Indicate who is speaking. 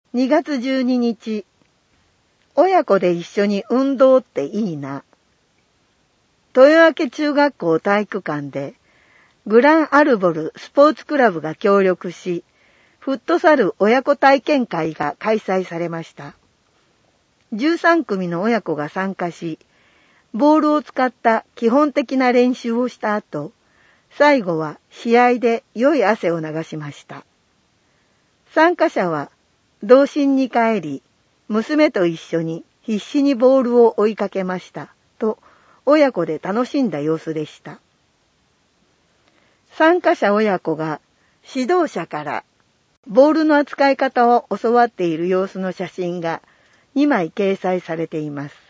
Speaker 1: 2月12日、親子で一緒に運動っていいな。豊明中学校体育館でグランアルボルスポーツクラブが協力し、フットサル親子体験会が開催されました。13組の親子が参加し、ボールを使った基本的な練習をした後、最後は試合で良い汗を流しました。参加者は童心に帰り、娘と一緒に必死にボールを追いかけましたと、親子で楽しんだ様子でした。参加者親子が指導者からボールの扱い方を教わっている様子の写真が2枚掲載されています。